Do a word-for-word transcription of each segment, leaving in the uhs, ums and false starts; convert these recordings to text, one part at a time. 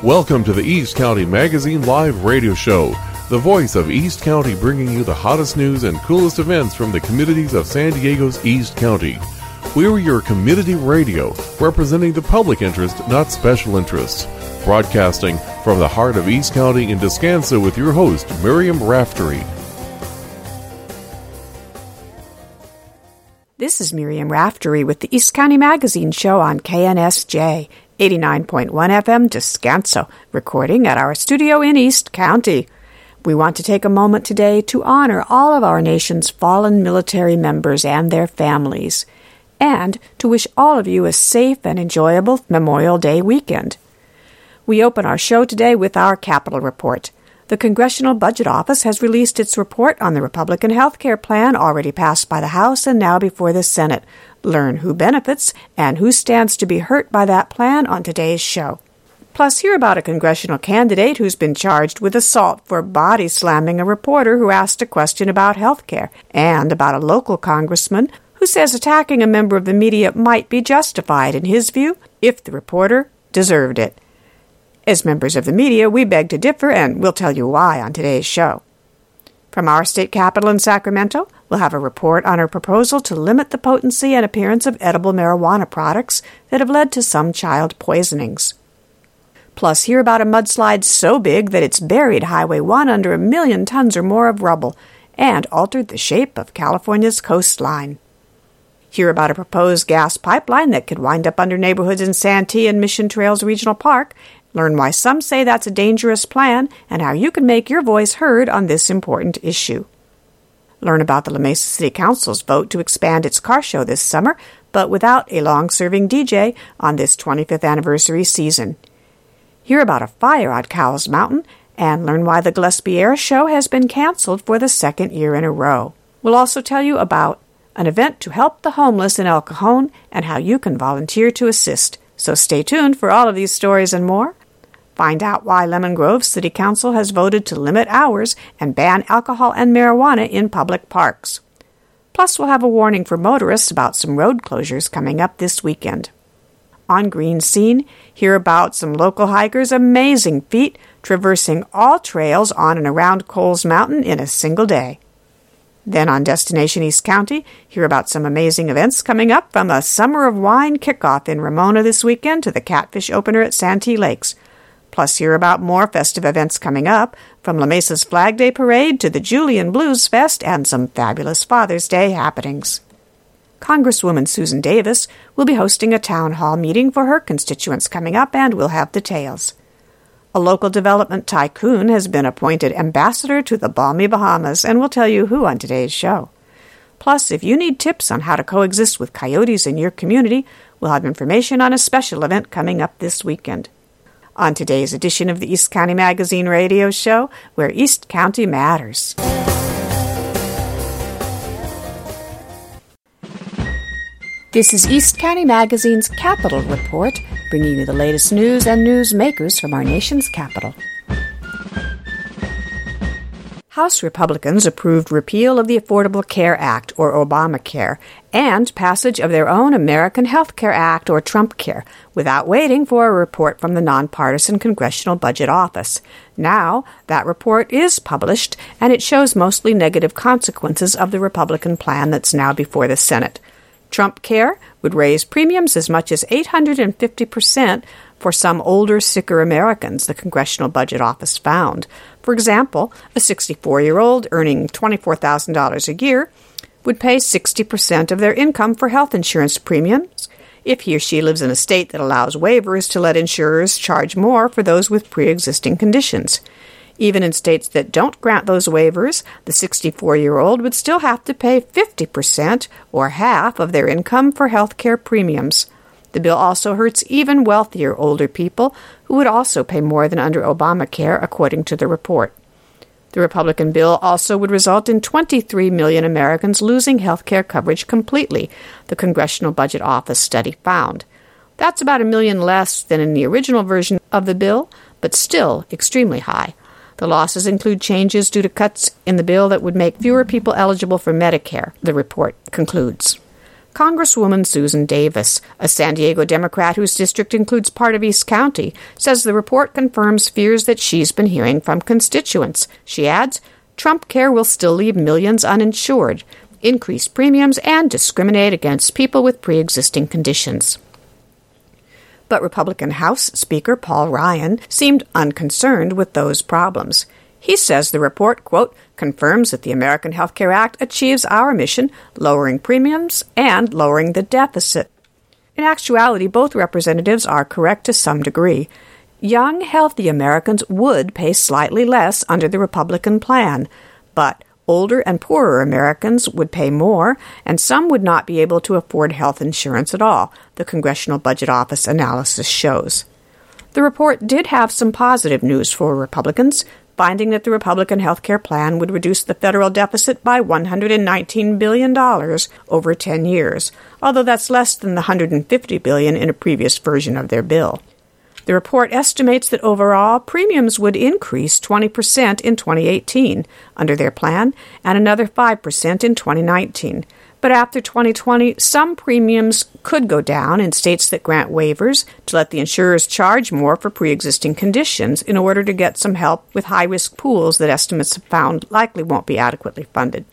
Welcome to the East County Magazine Live Radio Show, the voice of East County, bringing you the hottest news and coolest events from the communities of San Diego's East County. We're your community radio, representing the public interest, not special interests. Broadcasting from the heart of East County in Descanso with your host, Miriam Raftery. This is Miriam Raftery with the East County Magazine Show on K N S J, eighty-nine point one F M Descanso, recording at our studio in East County. We want to take a moment today to honor all of our nation's fallen military members and their families, and to wish all of you a safe and enjoyable Memorial Day weekend. We open our show today with our Capitol Report. The Congressional Budget Office has released its report on the Republican health care plan already passed by the House and now before the Senate. Learn who benefits and who stands to be hurt by that plan on today's show. Plus, hear about a congressional candidate who's been charged with assault for body slamming a reporter who asked a question about health care, and about a local congressman who says attacking a member of the media might be justified, in his view, if the reporter deserved it. As members of the media, we beg to differ, and we'll tell you why on today's show. From our state capital in Sacramento, we'll have a report on a proposal to limit the potency and appearance of edible marijuana products that have led to some child poisonings. Plus, hear about a mudslide so big that it's buried Highway one under a million tons or more of rubble and altered the shape of California's coastline. Hear about a proposed gas pipeline that could wind up under neighborhoods in Santee and Mission Trails Regional Park. Learn why some say that's a dangerous plan and how you can make your voice heard on this important issue. Learn about the La Mesa City Council's vote to expand its car show this summer, but without a long-serving D J on this twenty-fifth anniversary season. Hear about a fire on Cowles Mountain and learn why the Gillespie Air Show has been canceled for the second year in a row. We'll also tell you about an event to help the homeless in El Cajon and how you can volunteer to assist. So stay tuned for all of these stories and more. Find out why Lemon Grove City Council has voted to limit hours and ban alcohol and marijuana in public parks. Plus, we'll have a warning for motorists about some road closures coming up this weekend. On Green Scene, hear about some local hikers' amazing feat traversing all trails on and around Coles Mountain in a single day. Then on Destination East County, hear about some amazing events coming up from the Summer of Wine kickoff in Ramona this weekend to the Catfish Opener at Santee Lakes. Plus, hear about more festive events coming up, from La Mesa's Flag Day Parade to the Julian Blues Fest and some fabulous Father's Day happenings. Congresswoman Susan Davis will be hosting a town hall meeting for her constituents coming up, and we'll have details. A local development tycoon has been appointed ambassador to the balmy Bahamas, and we'll tell you who on today's show. Plus, if you need tips on how to coexist with coyotes in your community, we'll have information on a special event coming up this weekend. On today's edition of the East County Magazine Radio Show, where East County matters. This is East County Magazine's Capitol Report, bringing you the latest news and newsmakers from our nation's capital. House Republicans approved repeal of the Affordable Care Act, or Obamacare, and passage of their own American Health Care Act, or TrumpCare, without waiting for a report from the nonpartisan Congressional Budget Office. Now, that report is published, and it shows mostly negative consequences of the Republican plan that's now before the Senate. TrumpCare would raise premiums as much as eight hundred fifty percent for some older, sicker Americans, the Congressional Budget Office found. For example, a sixty-four-year-old earning twenty-four thousand dollars a year would pay sixty percent of their income for health insurance premiums if he or she lives in a state that allows waivers to let insurers charge more for those with pre-existing conditions. Even in states that don't grant those waivers, the sixty-four-year-old would still have to pay fifty percent, or half, of their income for health care premiums. The bill also hurts even wealthier older people who would also pay more than under Obamacare, according to the report. The Republican bill also would result in twenty-three million Americans losing health care coverage completely, the Congressional Budget Office study found. That's about a million less than in the original version of the bill, but still extremely high. The losses include changes due to cuts in the bill that would make fewer people eligible for Medicare, the report concludes. Congresswoman Susan Davis, a San Diego Democrat whose district includes part of East County, says the report confirms fears that she's been hearing from constituents. She adds, Trump Care will still leave millions uninsured, increase premiums, and discriminate against people with pre-existing conditions. But Republican House Speaker Paul Ryan seemed unconcerned with those problems. He says the report, quote, confirms that the American Health Care Act achieves our mission, lowering premiums and lowering the deficit. In actuality, both representatives are correct to some degree. Young, healthy Americans would pay slightly less under the Republican plan, but older and poorer Americans would pay more, and some would not be able to afford health insurance at all, the Congressional Budget Office analysis shows. The report did have some positive news for Republicans, finding that the Republican health care plan would reduce the federal deficit by one hundred nineteen billion dollars over ten years, although that's less than the one hundred fifty billion dollars in a previous version of their bill. The report estimates that overall premiums would increase twenty percent in twenty eighteen under their plan and another five percent in twenty nineteen. But after twenty twenty, some premiums could go down in states that grant waivers to let the insurers charge more for pre-existing conditions in order to get some help with high-risk pools that estimates have found likely won't be adequately funded.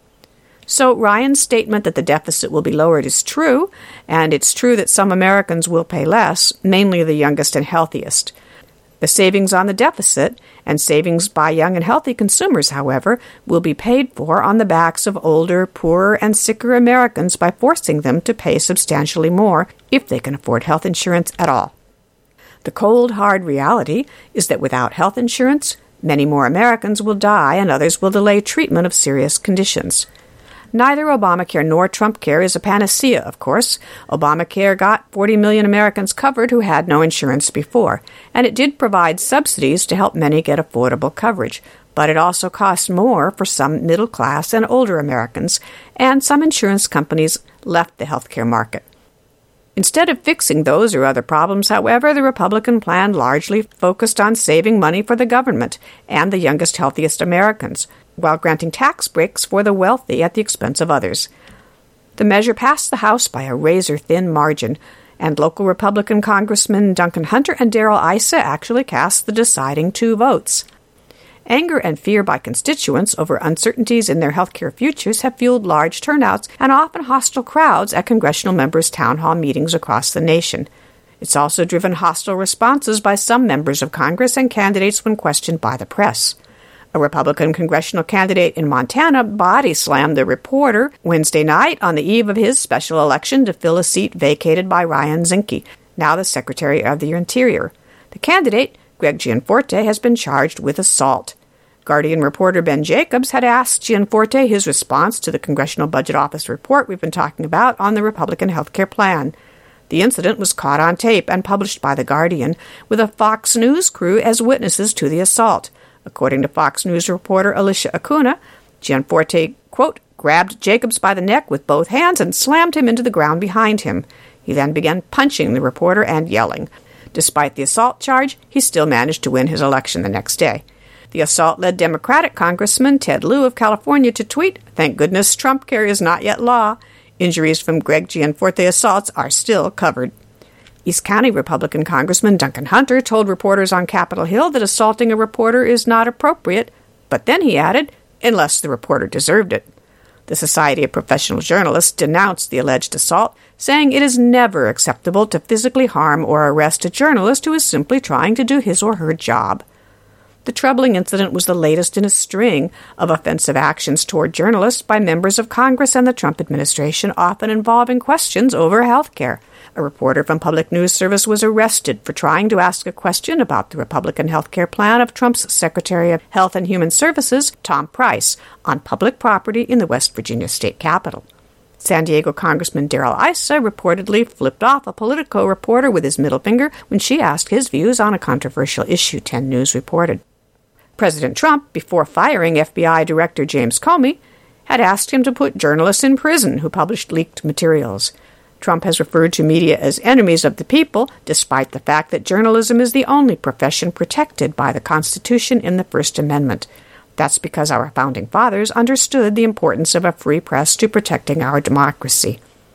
So Ryan's statement that the deficit will be lowered is true, and it's true that some Americans will pay less, mainly the youngest and healthiest. The savings on the deficit and savings by young and healthy consumers, however, will be paid for on the backs of older, poorer, and sicker Americans by forcing them to pay substantially more if they can afford health insurance at all. The cold, hard reality is that without health insurance, many more Americans will die and others will delay treatment of serious conditions. Neither Obamacare nor Trump Care is a panacea, of course. Obamacare got forty million Americans covered who had no insurance before, and it did provide subsidies to help many get affordable coverage. But it also cost more for some middle-class and older Americans, and some insurance companies left the healthcare market. Instead of fixing those or other problems, however, the Republican plan largely focused on saving money for the government and the youngest, healthiest Americans, while granting tax breaks for the wealthy at the expense of others. The measure passed the House by a razor-thin margin, and local Republican Congressmen Duncan Hunter and Darrell Issa actually cast the deciding two votes. Anger and fear by constituents over uncertainties in their health care futures have fueled large turnouts and often hostile crowds at congressional members' town hall meetings across the nation. It's also driven hostile responses by some members of Congress and candidates when questioned by the press. A Republican congressional candidate in Montana body-slammed the reporter Wednesday night on the eve of his special election to fill a seat vacated by Ryan Zinke, now the Secretary of the Interior. The candidate, Greg Gianforte, has been charged with assault. Guardian reporter Ben Jacobs had asked Gianforte his response to the Congressional Budget Office report we've been talking about on the Republican health care plan. The incident was caught on tape and published by The Guardian, with a Fox News crew as witnesses to the assault. According to Fox News reporter Alicia Acuna, Gianforte, quote, grabbed Jacobs by the neck with both hands and slammed him into the ground behind him. He then began punching the reporter and yelling. Despite the assault charge, he still managed to win his election the next day. The assault led Democratic Congressman Ted Lieu of California to tweet, "Thank goodness Trump Care is not yet law. Injuries from Greg Gianforte assaults are still covered." East County Republican Congressman Duncan Hunter told reporters on Capitol Hill that assaulting a reporter is not appropriate, but then he added, unless the reporter deserved it. The Society of Professional Journalists denounced the alleged assault, saying it is never acceptable to physically harm or arrest a journalist who is simply trying to do his or her job. The troubling incident was the latest in a string of offensive actions toward journalists by members of Congress and the Trump administration, often involving questions over health care. A reporter from Public News Service was arrested for trying to ask a question about the Republican health care plan of Trump's Secretary of Health and Human Services, Tom Price, on public property in the West Virginia state capitol. San Diego Congressman Darrell Issa reportedly flipped off a Politico reporter with his middle finger when she asked his views on a controversial issue, ten News reported. President Trump, before firing F B I Director James Comey, had asked him to put journalists in prison who published leaked materials. Trump has referred to media as enemies of the people, despite the fact that journalism is the only profession protected by the Constitution in the First Amendment. That's because our founding fathers understood the importance of a free press to protecting our democracy.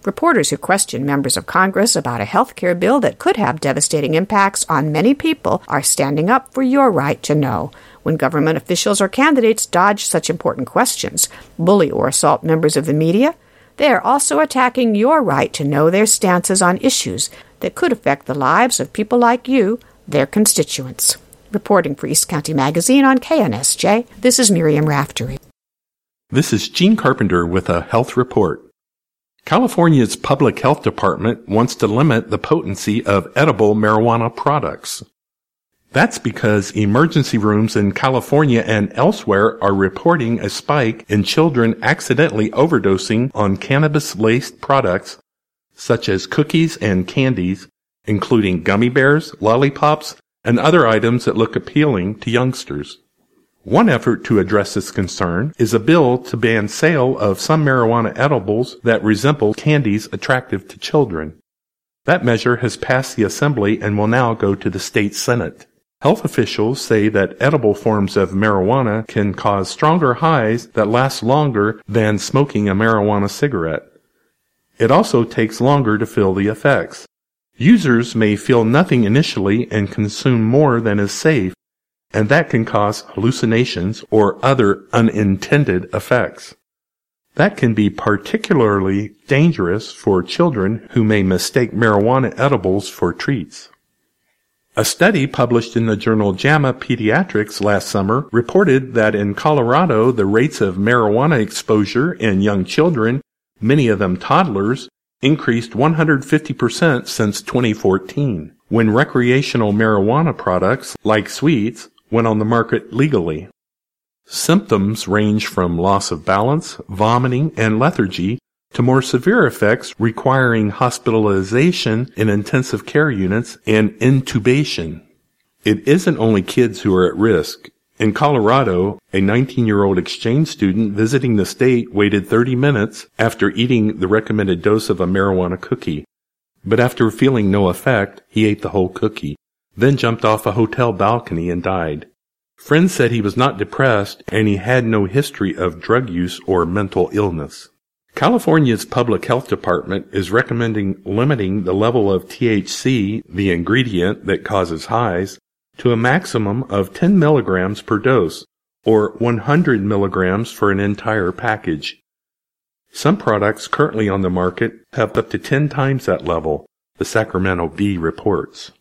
Reporters who question members of Congress about a health care bill that could have devastating impacts on many people are standing up for your right to know. When government officials or candidates dodge such important questions, bully or assault members of the media, they are also attacking your right to know their stances on issues that could affect the lives of people like you, their constituents. Reporting for East County Magazine on K N S J, this is Miriam Raftery. This is Gene Carpenter with a health report. California's Public Health Department wants to limit the potency of edible marijuana products. That's because emergency rooms in California and elsewhere are reporting a spike in children accidentally overdosing on cannabis-laced products such as cookies and candies, including gummy bears, lollipops, and other items that look appealing to youngsters. One effort to address this concern is a bill to ban sale of some marijuana edibles that resemble candies attractive to children. That measure has passed the Assembly and will now go to the state Senate. Health officials say that edible forms of marijuana can cause stronger highs that last longer than smoking a marijuana cigarette. It also takes longer to feel the effects. Users may feel nothing initially and consume more than is safe, and that can cause hallucinations or other unintended effects. That can be particularly dangerous for children who may mistake marijuana edibles for treats. A study published in the journal JAMA Pediatrics last summer reported that in Colorado the rates of marijuana exposure in young children, many of them toddlers, increased one hundred fifty percent since twenty fourteen, when recreational marijuana products, like sweets, went on the market legally. Symptoms range from loss of balance, vomiting, and lethargy to more severe effects requiring hospitalization in intensive care units and intubation. It isn't only kids who are at risk. In Colorado, a nineteen-year-old exchange student visiting the state waited thirty minutes after eating the recommended dose of a marijuana cookie. But after feeling no effect, he ate the whole cookie, then jumped off a hotel balcony and died. Friends said he was not depressed and he had no history of drug use or mental illness. California's Public Health Department is recommending limiting the level of T H C, the ingredient that causes highs, to a maximum of ten milligrams per dose, or one hundred milligrams for an entire package. Some products currently on the market have up to ten times that level, the Sacramento Bee reports.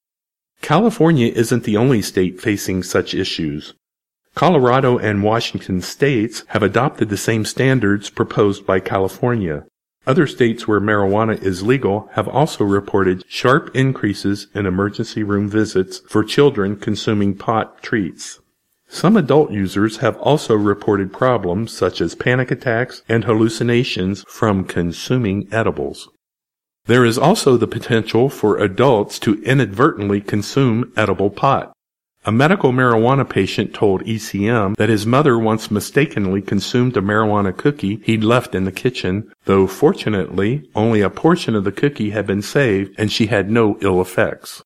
California isn't the only state facing such issues. Colorado and Washington states have adopted the same standards proposed by California. Other states where marijuana is legal have also reported sharp increases in emergency room visits for children consuming pot treats. Some adult users have also reported problems such as panic attacks and hallucinations from consuming edibles. There is also the potential for adults to inadvertently consume edible pot. A medical marijuana patient told E C M that his mother once mistakenly consumed a marijuana cookie he'd left in the kitchen, though fortunately only a portion of the cookie had been saved and she had no ill effects.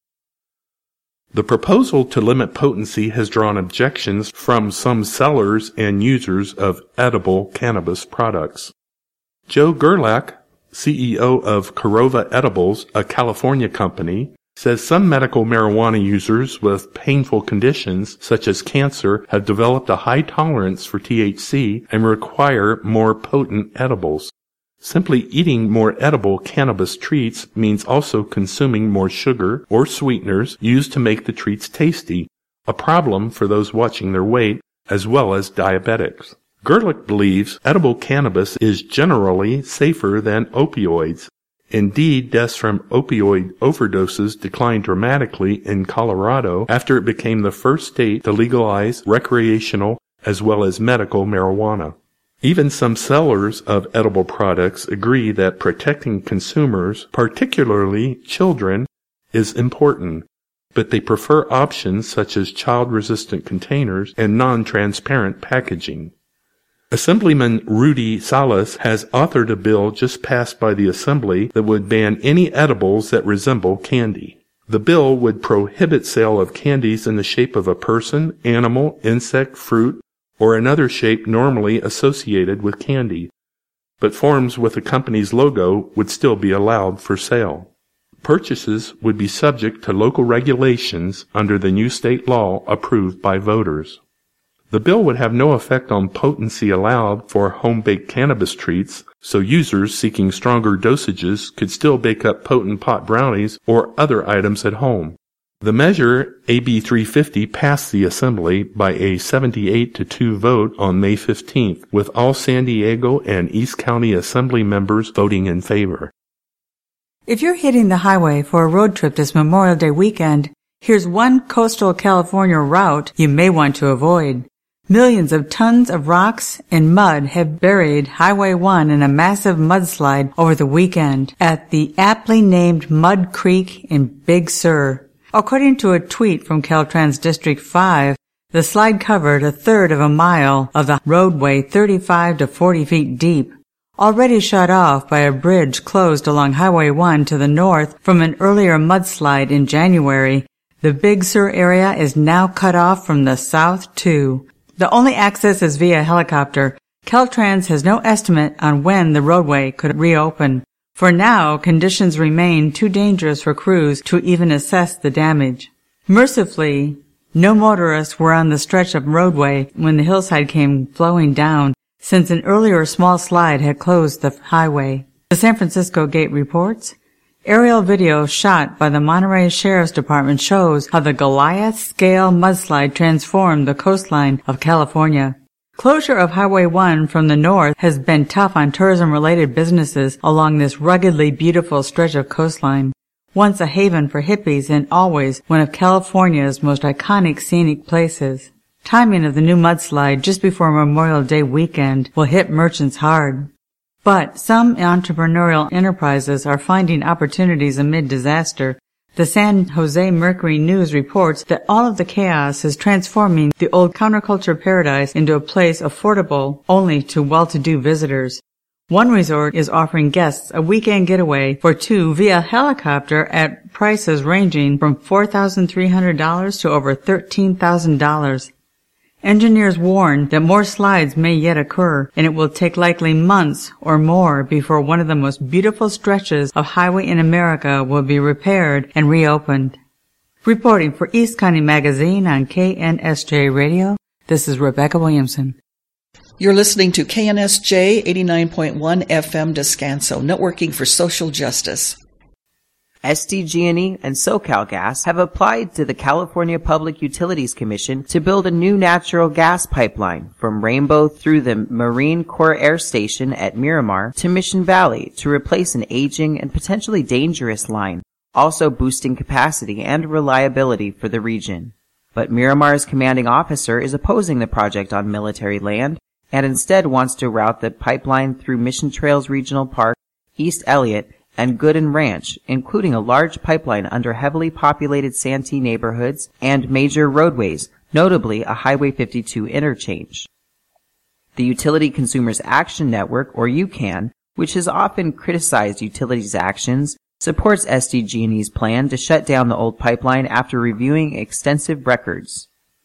The proposal to limit potency has drawn objections from some sellers and users of edible cannabis products. Joe Gerlach, C E O of Corova Edibles, a California company, says some medical marijuana users with painful conditions such as cancer have developed a high tolerance for T H C and require more potent edibles. Simply eating more edible cannabis treats means also consuming more sugar or sweeteners used to make the treats tasty, a problem for those watching their weight as well as diabetics. Gerlich believes edible cannabis is generally safer than opioids. Indeed, deaths from opioid overdoses declined dramatically in Colorado after it became the first state to legalize recreational as well as medical marijuana. Even some sellers of edible products agree that protecting consumers, particularly children, is important, but they prefer options such as child-resistant containers and non-transparent packaging. Assemblyman Rudy Salas has authored a bill just passed by the Assembly that would ban any edibles that resemble candy. The bill would prohibit sale of candies in the shape of a person, animal, insect, fruit, or another shape normally associated with candy. but forms with the company's logo would still be allowed for sale. Purchases would be subject to local regulations under the new state law approved by voters. The bill would have no effect on potency allowed for home-baked cannabis treats, so users seeking stronger dosages could still bake up potent pot brownies or other items at home. The measure, A B three fifty, passed the Assembly by a seventy-eight to two vote on May fifteenth, with all San Diego and East County Assembly members voting in favor. If you're hitting the highway for a road trip this Memorial Day weekend, here's one coastal California route you may want to avoid. Millions of tons of rocks and mud have buried Highway one in a massive mudslide over the weekend at the aptly named Mud Creek in Big Sur. According to a tweet from Caltrans District five, the slide covered a third of a mile of the roadway thirty-five to forty feet deep, already shut off by a bridge closed along Highway one to the north from an earlier mudslide in January. The Big Sur area is now cut off from the south too. The only access is via helicopter. Caltrans has no estimate on when the roadway could reopen. For now, conditions remain too dangerous for crews to even assess the damage. Mercifully, no motorists were on the stretch of roadway when the hillside came flowing down, since an earlier small slide had closed the highway. The San Francisco Gate reports, aerial video shot by the Monterey Sheriff's Department shows how the Goliath-scale mudslide transformed the coastline of California. Closure of Highway one from the north has been tough on tourism-related businesses along this ruggedly beautiful stretch of coastline, once a haven for hippies and always one of California's most iconic scenic places. Timing of the new mudslide just before Memorial Day weekend will hit merchants hard. But some entrepreneurial enterprises are finding opportunities amid disaster. The San Jose Mercury News reports that all of the chaos is transforming the old counterculture paradise into a place affordable only to well-to-do visitors. One resort is offering guests a weekend getaway for two via helicopter at prices ranging from four thousand three hundred dollars to over thirteen thousand dollars. Engineers warn that more slides may yet occur, and it will take likely months or more before one of the most beautiful stretches of highway in America will be repaired and reopened. Reporting for East County Magazine on K N S J Radio, this is Rebecca Williamson. You're listening to K N S J eighty-nine point one F M Descanso, networking for social justice. S D G and E and SoCalGas have applied to the California Public Utilities Commission to build a new natural gas pipeline from Rainbow through the Marine Corps Air Station at Miramar to Mission Valley to replace an aging and potentially dangerous line, also boosting capacity and reliability for the region. But Miramar's commanding officer is opposing the project on military land and instead wants to route the pipeline through Mission Trails Regional Park, East Elliott, and Gooden Ranch, including a large pipeline under heavily populated Santee neighborhoods and major roadways, notably a Highway fifty-two interchange. The Utility Consumers Action Network, or UCAN, which has often criticized utilities' actions, supports S D G and E's plan to shut down the old pipeline after reviewing extensive records.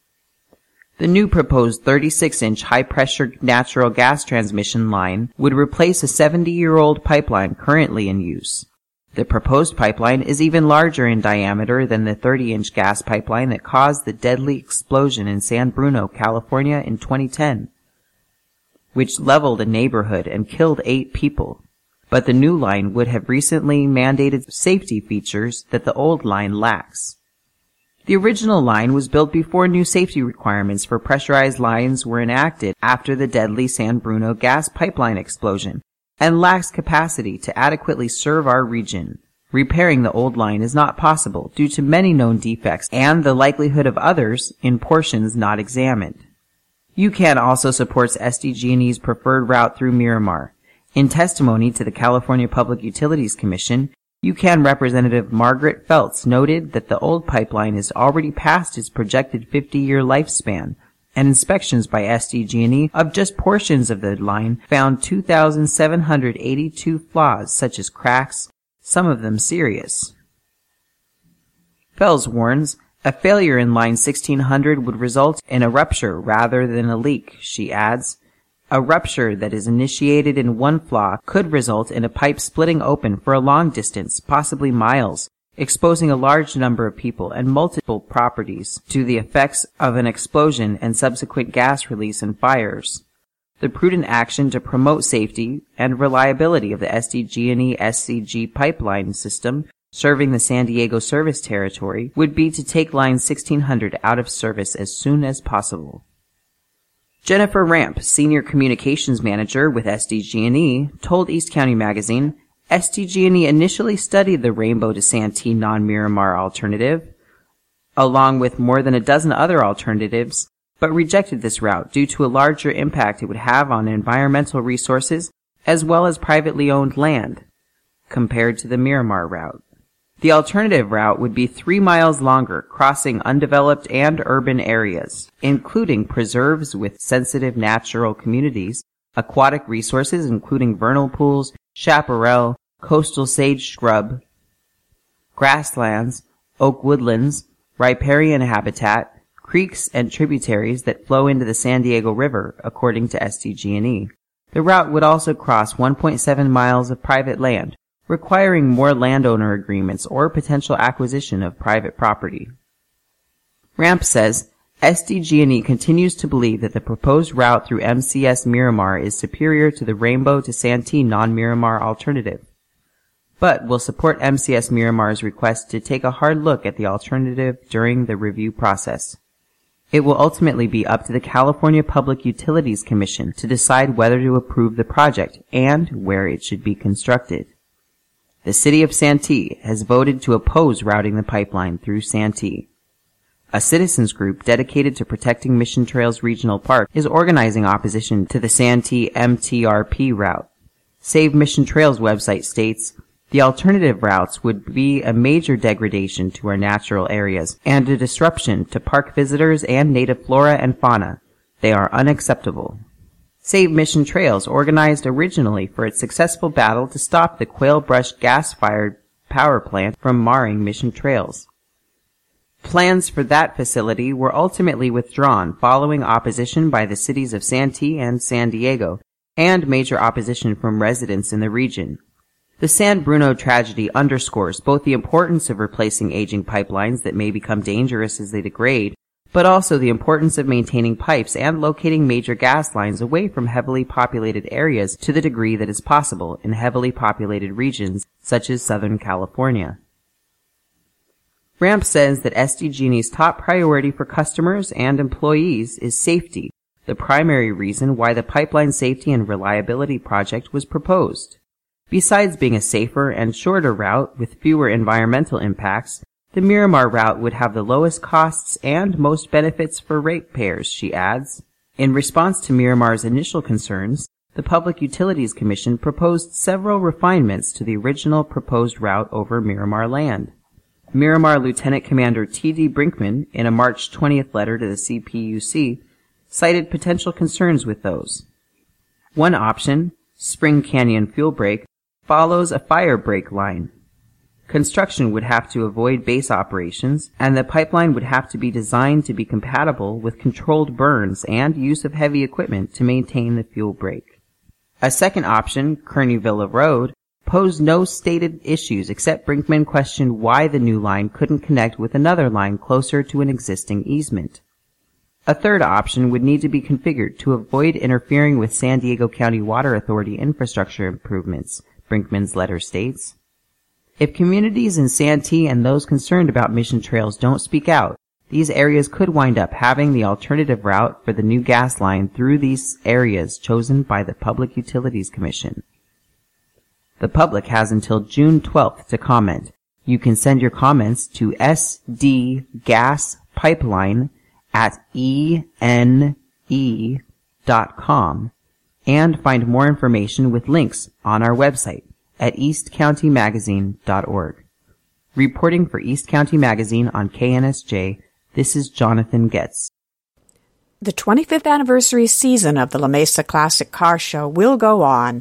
The new proposed thirty-six inch high-pressure natural gas transmission line would replace a seventy-year-old pipeline currently in use. The proposed pipeline is even larger in diameter than the thirty inch gas pipeline that caused the deadly explosion in San Bruno, California in twenty ten, which leveled a neighborhood and killed eight people. But the new line would have recently mandated safety features that the old line lacks. The original line was built before new safety requirements for pressurized lines were enacted after the deadly San Bruno gas pipeline explosion and lacks capacity to adequately serve our region. Repairing the old line is not possible due to many known defects and the likelihood of others in portions not examined. UCAN also supports S D G and E's preferred route through Miramar. In testimony to the California Public Utilities Commission, UCAN Representative Margaret Feltz noted that the old pipeline is already past its projected fifty-year lifespan, and inspections by S D G and E of just portions of the line found two thousand seven hundred eighty-two flaws, such as cracks, some of them serious. Feltz warns, a failure in line sixteen hundred would result in a rupture rather than a leak, she adds. A rupture that is initiated in one flaw could result in a pipe splitting open for a long distance, possibly miles, exposing a large number of people and multiple properties to the effects of an explosion and subsequent gas release and fires. The prudent action to promote safety and reliability of the S D G and E S C G pipeline system serving the San Diego service territory would be to take line sixteen hundred out of service as soon as possible. Jennifer Ramp, Senior Communications Manager with S D G and E, told East County Magazine, S D G and E initially studied the Rainbow to Santee non-Miramar alternative, along with more than a dozen other alternatives, but rejected this route due to a larger impact it would have on environmental resources as well as privately owned land, compared to the Miramar route. The alternative route would be three miles longer, crossing undeveloped and urban areas, including preserves with sensitive natural communities, aquatic resources including vernal pools, chaparral, coastal sage scrub, grasslands, oak woodlands, riparian habitat, creeks, and tributaries that flow into the San Diego River, according to S D G and E. The route would also cross one point seven miles of private land, requiring more landowner agreements or potential acquisition of private property. Ramp says, S D G and E continues to believe that the proposed route through M C S Miramar is superior to the Rainbow to Santee non-Miramar alternative, but will support M C S Miramar's request to take a hard look at the alternative during the review process. It will ultimately be up to the California Public Utilities Commission to decide whether to approve the project and where it should be constructed. The city of Santee has voted to oppose routing the pipeline through Santee. A citizens group dedicated to protecting Mission Trails Regional Park is organizing opposition to the Santee M T R P route. Save Mission Trails website states, the alternative routes would be a major degradation to our natural areas and a disruption to park visitors and native flora and fauna. They are unacceptable. Save Mission Trails organized originally for its successful battle to stop the Quail Brush gas-fired power plant from marring Mission Trails. Plans for that facility were ultimately withdrawn following opposition by the cities of Santee and San Diego, and major opposition from residents in the region. The San Bruno tragedy underscores both the importance of replacing aging pipelines that may become dangerous as they degrade, but also the importance of maintaining pipes and locating major gas lines away from heavily populated areas to the degree that is possible in heavily populated regions such as Southern California. Ramp says that S D G and E's top priority for customers and employees is safety, the primary reason why the Pipeline Safety and Reliability Project was proposed. Besides being a safer and shorter route with fewer environmental impacts, the Miramar route would have the lowest costs and most benefits for ratepayers, she adds. In response to Miramar's initial concerns, the Public Utilities Commission proposed several refinements to the original proposed route over Miramar land. Miramar Lieutenant Commander T D Brinkman, in a March twentieth letter to the C P U C, cited potential concerns with those. One option, Spring Canyon Fuel Break, follows a fire break line. Construction would have to avoid base operations, and the pipeline would have to be designed to be compatible with controlled burns and use of heavy equipment to maintain the fuel break. A second option, Kearney Villa Road, posed no stated issues except Brinkman questioned why the new line couldn't connect with another line closer to an existing easement. A third option would need to be configured to avoid interfering with San Diego County Water Authority infrastructure improvements, Brinkman's letter states. If communities in Santee and those concerned about Mission Trails don't speak out, these areas could wind up having the alternative route for the new gas line through these areas chosen by the Public Utilities Commission. The public has until June twelfth to comment. You can send your comments to sdgaspipeline at e n e dot com and find more information with links on our website at east county magazine dot org. Reporting for East County Magazine on K N S J, this is Jonathan Getz. The twenty-fifth anniversary season of the La Mesa Classic Car Show will go on.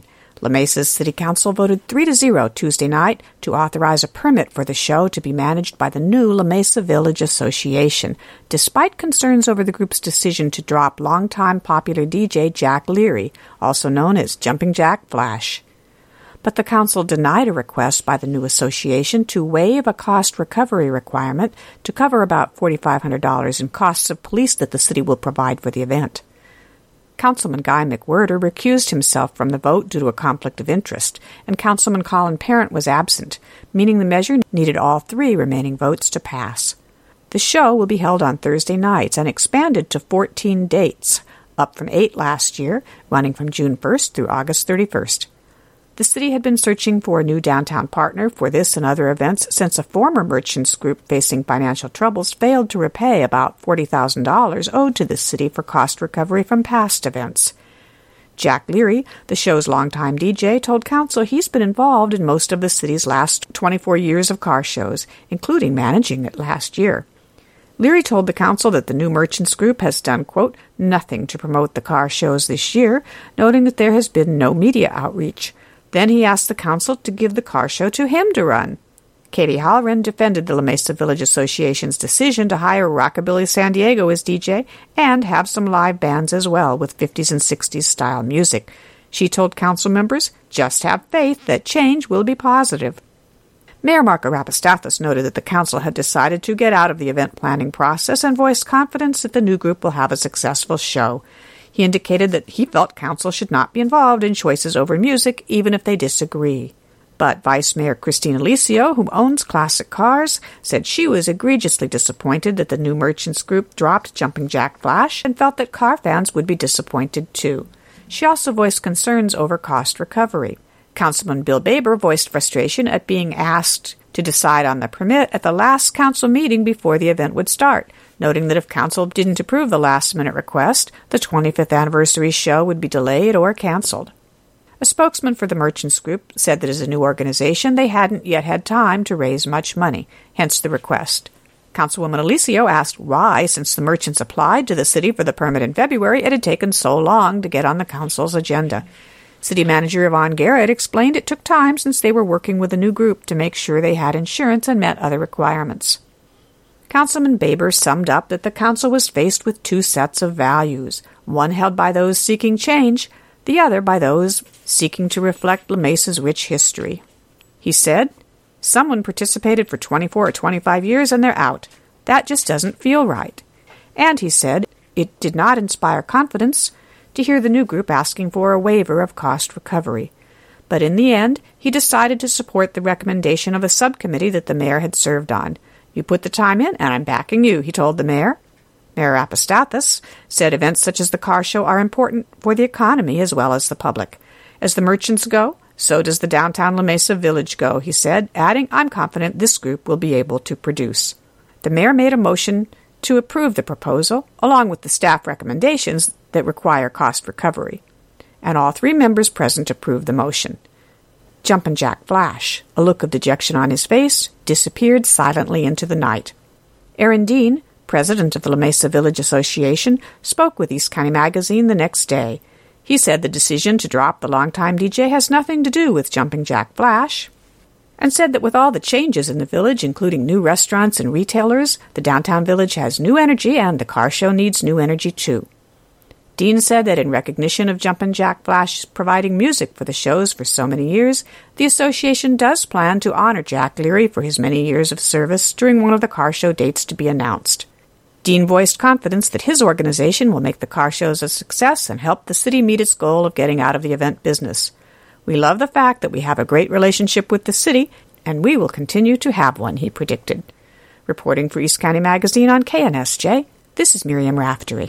La Mesa's City Council voted three to zero Tuesday night to authorize a permit for the show to be managed by the new La Mesa Village Association, despite concerns over the group's decision to drop longtime popular D J Jack Leary, also known as Jumping Jack Flash. But the council denied a request by the new association to waive a cost recovery requirement to cover about four thousand five hundred dollars in costs of police that the city will provide for the event. Councilman Guy McWhirter recused himself from the vote due to a conflict of interest, and Councilman Colin Parent was absent, meaning the measure needed all three remaining votes to pass. The show will be held on Thursday nights and expanded to fourteen dates, up from eight last year, running from June first through August thirty-first. The city had been searching for a new downtown partner for this and other events since a former merchants group facing financial troubles failed to repay about forty thousand dollars owed to the city for cost recovery from past events. Jack Leary, the show's longtime D J, told council he's been involved in most of the city's last twenty-four years of car shows, including managing it last year. Leary told the council that the new merchants group has done, quote, nothing to promote the car shows this year, noting that there has been no media outreach. Then he asked the council to give the car show to him to run. Katie Halloran defended the La Mesa Village Association's decision to hire Rockabilly San Diego as D J and have some live bands as well with fifties and sixties style music. She told council members, just have faith that change will be positive. Mayor Marco Rapastathis noted that the council had decided to get out of the event planning process and voiced confidence that the new group will have a successful show. He indicated that he felt council should not be involved in choices over music, even if they disagree. But Vice Mayor Christine Alicio, who owns classic cars, said she was egregiously disappointed that the new merchants group dropped Jumping Jack Flash and felt that car fans would be disappointed too. She also voiced concerns over cost recovery. Councilman Bill Baber voiced frustration at being asked to decide on the permit at the last council meeting before the event would start, noting that if council didn't approve the last-minute request, the twenty-fifth anniversary show would be delayed or canceled. A spokesman for the Merchants Group said that as a new organization, they hadn't yet had time to raise much money, hence the request. Councilwoman Alicio asked why, since the merchants applied to the city for the permit in February, it had taken so long to get on the council's agenda. City Manager Yvonne Garrett explained it took time since they were working with a new group to make sure they had insurance and met other requirements. Councilman Baber summed up that the council was faced with two sets of values, one held by those seeking change, the other by those seeking to reflect La Mesa's rich history. He said, someone participated for twenty-four or twenty-five years and they're out. That just doesn't feel right. And he said, it did not inspire confidence to hear the new group asking for a waiver of cost recovery. But in the end, he decided to support the recommendation of a subcommittee that the mayor had served on. You put the time in, and I'm backing you, he told the mayor. Mayor Apostathis said events such as the car show are important for the economy as well as the public. As the merchants go, so does the downtown La Mesa Village go, he said, adding, I'm confident this group will be able to produce. The mayor made a motion to approve the proposal, along with the staff recommendations that require cost recovery. And all three members present approved the motion. Jumpin' Jack Flash, a look of dejection on his face, disappeared silently into the night. Aaron Dean, president of the La Mesa Village Association, spoke with East County Magazine the next day. He said the decision to drop the longtime D J has nothing to do with Jumping Jack Flash, and said that with all the changes in the village, including new restaurants and retailers, the downtown village has new energy and the car show needs new energy too. Dean said that in recognition of Jumpin' Jack Flash providing music for the shows for so many years, the association does plan to honor Jack Leary for his many years of service during one of the car show dates to be announced. Dean voiced confidence that his organization will make the car shows a success and help the city meet its goal of getting out of the event business. We love the fact that we have a great relationship with the city, and we will continue to have one, he predicted. Reporting for East County Magazine on K N S J, this is Miriam Raftery.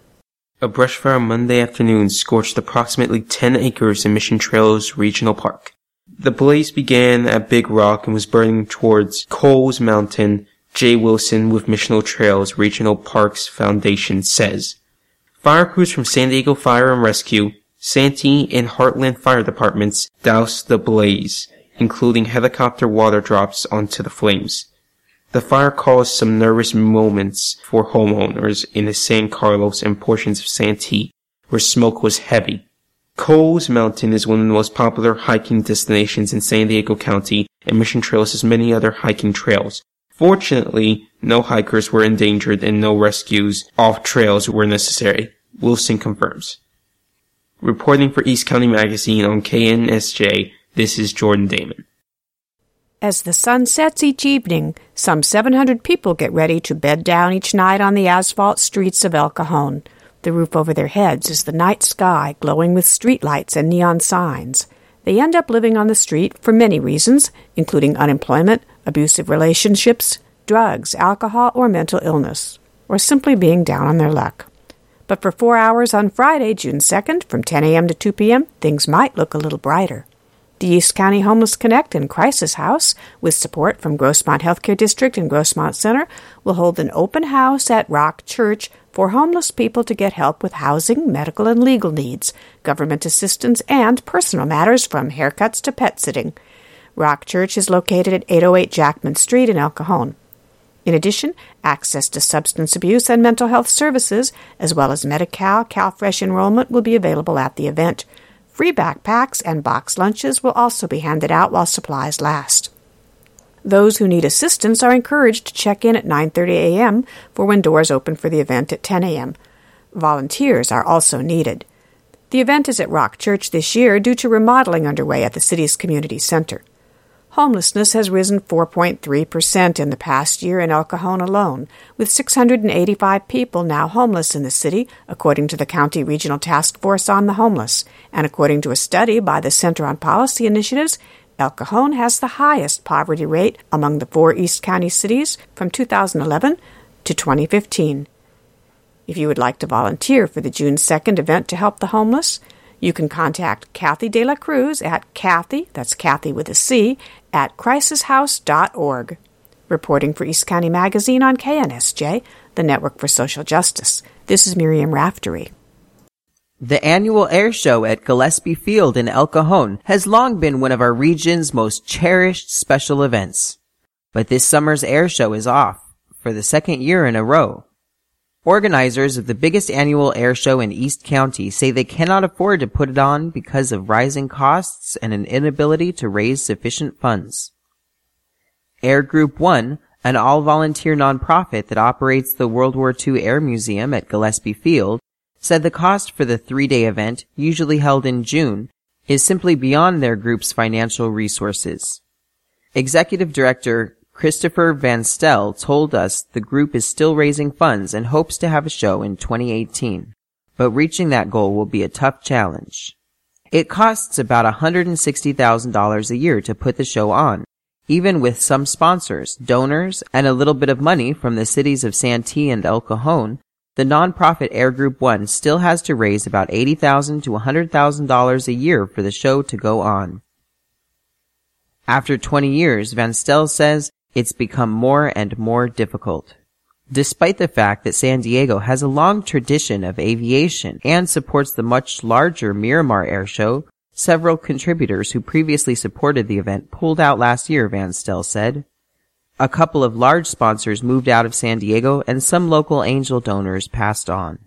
A brush fire Monday afternoon scorched approximately ten acres in Mission Trails Regional Park. The blaze began at Big Rock and was burning towards Coles Mountain, Jay Wilson with Mission Trails Regional Parks Foundation says. Fire crews from San Diego Fire and Rescue, Santee, and Heartland Fire Departments doused the blaze, including helicopter water drops onto the flames. The fire caused some nervous moments for homeowners in the San Carlos and portions of Santee, where smoke was heavy. Coles Mountain is one of the most popular hiking destinations in San Diego County, and Mission Trails has many other hiking trails. Fortunately, no hikers were endangered and no rescues off trails were necessary. Wilson confirms. Reporting for East County Magazine on K N S J, this is Jordan Damon. As the sun sets each evening, some seven hundred people get ready to bed down each night on the asphalt streets of El Cajon. The roof over their heads is the night sky glowing with streetlights and neon signs. They end up living on the street for many reasons, including unemployment, abusive relationships, drugs, alcohol, or mental illness, or simply being down on their luck. But for four hours on Friday, June second, from ten a.m. to two p.m., things might look a little brighter. The East County Homeless Connect and Crisis House, with support from Grossmont Healthcare District and Grossmont Center, will hold an open house at Rock Church for homeless people to get help with housing, medical and legal needs, government assistance, and personal matters from haircuts to pet sitting. Rock Church is located at eight oh eight Jackman Street in El Cajon. In addition, access to substance abuse and mental health services, as well as Medi-Cal, CalFresh enrollment will be available at the event. Free backpacks and box lunches will also be handed out while supplies last. Those who need assistance are encouraged to check in at nine thirty a.m. for when doors open for the event at ten a.m. Volunteers are also needed. The event is at Rock Church this year due to remodeling underway at the city's community center. Homelessness has risen four point three percent in the past year in El Cajon alone, with six hundred eighty-five people now homeless in the city, according to the County Regional Task Force on the Homeless. And according to a study by the Center on Policy Initiatives, El Cajon has the highest poverty rate among the four East County cities from two thousand eleven to twenty fifteen. If you would like to volunteer for the June second event to help the homeless, you can contact Kathy De La Cruz at Kathy, that's Kathy with a C, at crisis house dot org. Reporting for East County Magazine on K N S J, the Network for Social Justice. This is Miriam Raftery. The annual air show at Gillespie Field in El Cajon has long been one of our region's most cherished special events. But this summer's air show is off for the second year in a row. Organizers of the biggest annual air show in East County say they cannot afford to put it on because of rising costs and an inability to raise sufficient funds. Air Group One, an all-volunteer nonprofit that operates the World War Two Air Museum at Gillespie Field, said the cost for the three-day event, usually held in June, is simply beyond their group's financial resources. Executive Director Christopher Van Stel told us the group is still raising funds and hopes to have a show in twenty eighteen, but reaching that goal will be a tough challenge. It costs about one hundred sixty thousand dollars a year to put the show on, even with some sponsors, donors, and a little bit of money from the cities of Santee and El Cajon. The nonprofit Air Group One still has to raise about eighty thousand dollars to one hundred thousand dollars a year for the show to go on. After twenty years, Van Stel says it's become more and more difficult. Despite the fact that San Diego has a long tradition of aviation and supports the much larger Miramar Air Show, several contributors who previously supported the event pulled out last year, Van Stel said. A couple of large sponsors moved out of San Diego and some local angel donors passed on.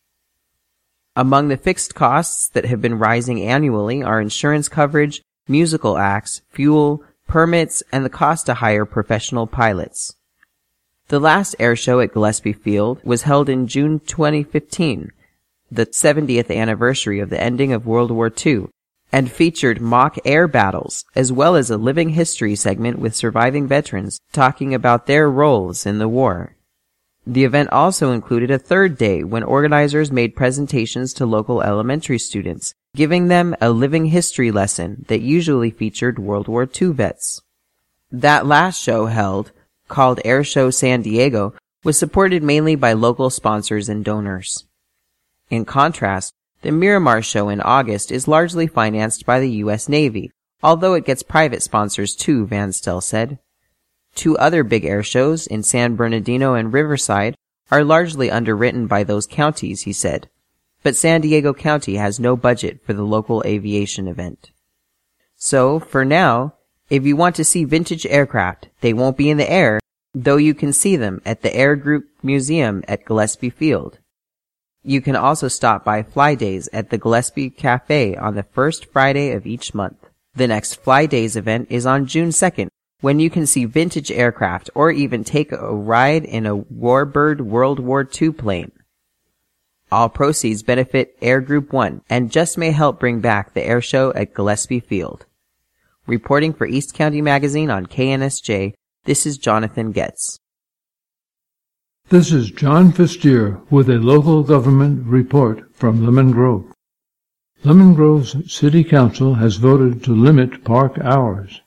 Among the fixed costs that have been rising annually are insurance coverage, musical acts, fuel, permits, and the cost to hire professional pilots. The last air show at Gillespie Field was held in June twenty fifteen, the seventieth anniversary of the ending of World War Two, and featured mock air battles, as well as a living history segment with surviving veterans talking about their roles in the war. The event also included a third day when organizers made presentations to local elementary students, giving them a living history lesson that usually featured World War Two vets. That last show held, called Air Show San Diego, was supported mainly by local sponsors and donors. In contrast, the Miramar show in August is largely financed by the U S Navy, although it gets private sponsors too, Van Stel said. Two other big air shows in San Bernardino and Riverside are largely underwritten by those counties, he said. But San Diego County has no budget for the local aviation event. So, for now, if you want to see vintage aircraft, they won't be in the air, though you can see them at the Air Group Museum at Gillespie Field. You can also stop by Fly Days at the Gillespie Cafe on the first Friday of each month. The next Fly Days event is on June second, when you can see vintage aircraft or even take a ride in a Warbird World War Two plane. All proceeds benefit Air Group one and just may help bring back the air show at Gillespie Field. Reporting for East County Magazine on K N S J, this is Jonathan Getz. This is John Fistier with a local government report from Lemon Grove. Lemon Grove's City Council has voted to limit park hours.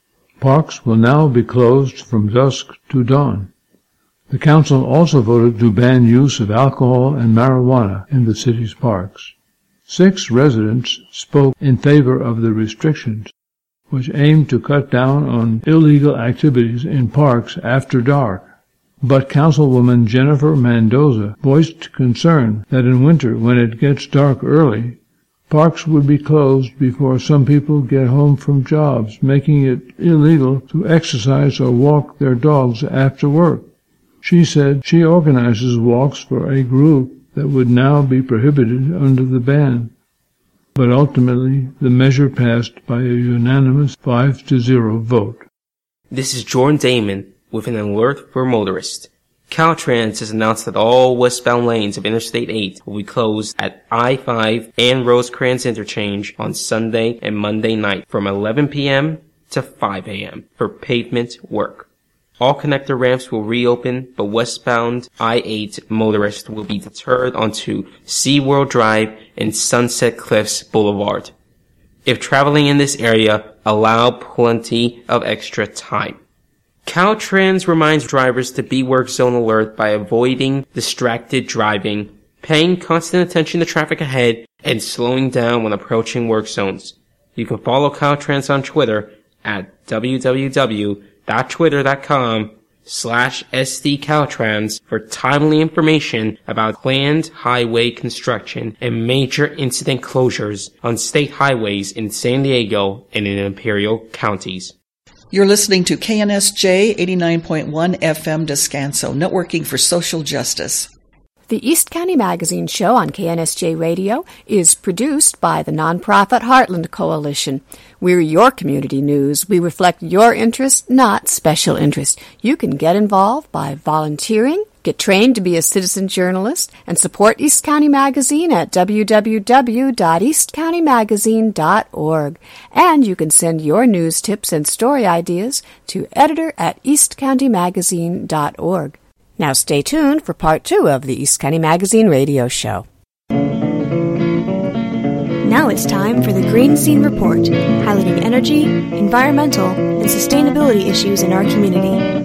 Parks will now be closed from dusk to dawn. The council also voted to ban use of alcohol and marijuana in the city's parks. Six residents spoke in favor of the restrictions, which aim to cut down on illegal activities in parks after dark. But Councilwoman Jennifer Mendoza voiced concern that in winter, when it gets dark early, parks would be closed before some people get home from jobs, making it illegal to exercise or walk their dogs after work. She said she organizes walks for a group that would now be prohibited under the ban. But ultimately, the measure passed by a unanimous five to zero vote. This is Jordan Damon with an alert for motorists. Caltrans has announced that all westbound lanes of Interstate eight will be closed at I five and Rosecrans Interchange on Sunday and Monday night from eleven p.m. to five a.m. for pavement work. All connector ramps will reopen, but westbound I eight motorists will be deterred onto SeaWorld Drive and Sunset Cliffs Boulevard. If traveling in this area, allow plenty of extra time. Caltrans reminds drivers to be work zone alert by avoiding distracted driving, paying constant attention to traffic ahead, and slowing down when approaching work zones. You can follow Caltrans on Twitter at www. twitter.com slash SDCaltrans for timely information about planned highway construction and major incident closures on state highways in San Diego and in Imperial counties. You're listening to K N S J eighty-nine point one F M Descanso, networking for social justice. The East County Magazine show on K N S J Radio is produced by the nonprofit Heartland Coalition. We're your community news. We reflect your interest, not special interest. You can get involved by volunteering, get trained to be a citizen journalist, and support East County Magazine at w w w dot east county magazine dot org. And you can send your news tips and story ideas to editor at east county magazine dot org. Now stay tuned for part two of the East County Magazine radio show. Now it's time for the Green Scene Report, highlighting energy, environmental, and sustainability issues in our community.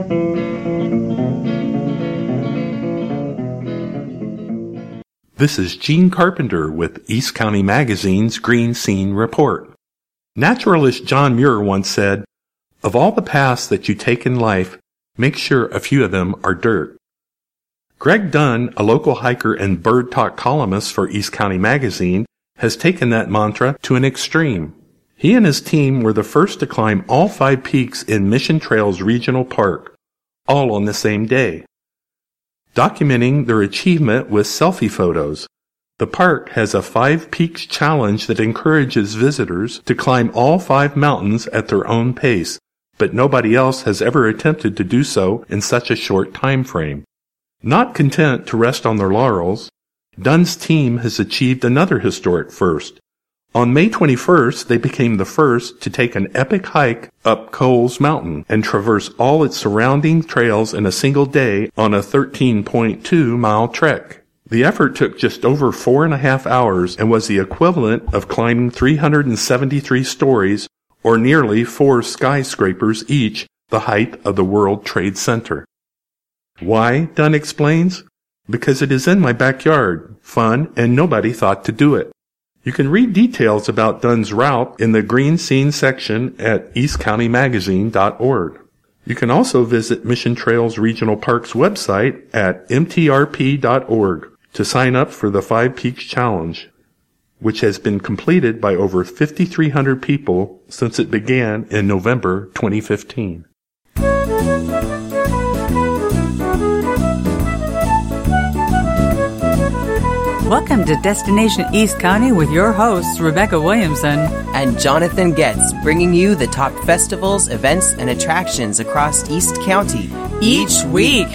This is Gene Carpenter with East County Magazine's Green Scene Report. Naturalist John Muir once said, "Of all the paths that you take in life, make sure a few of them are dirt." Greg Dunn, a local hiker and bird talk columnist for East County Magazine, has taken that mantra to an extreme. He and his team were the first to climb all five peaks in Mission Trails Regional Park, all on the same day. Documenting their achievement with selfie photos, the park has a five peaks challenge that encourages visitors to climb all five mountains at their own pace, but nobody else has ever attempted to do so in such a short time frame. Not content to rest on their laurels, Dunn's team has achieved another historic first. On May twenty-first, they became the first to take an epic hike up Coles Mountain and traverse all its surrounding trails in a single day on a thirteen point two mile trek. The effort took just over four and a half hours and was the equivalent of climbing three hundred seventy-three stories, or nearly four skyscrapers each, the height of the World Trade Center. Why, Dunn explains? Because it is in my backyard, fun, and nobody thought to do it. You can read details about Dunn's route in the Green Scene section at east county magazine dot org. You can also visit Mission Trails Regional Park's website at m t r p dot org to sign up for the Five Peaks Challenge, which has been completed by over five thousand three hundred people since it began in November twenty fifteen. Welcome to Destination East County with your hosts, Rebecca Williamson and Jonathan Getz, bringing you the top festivals, events, and attractions across East County each week.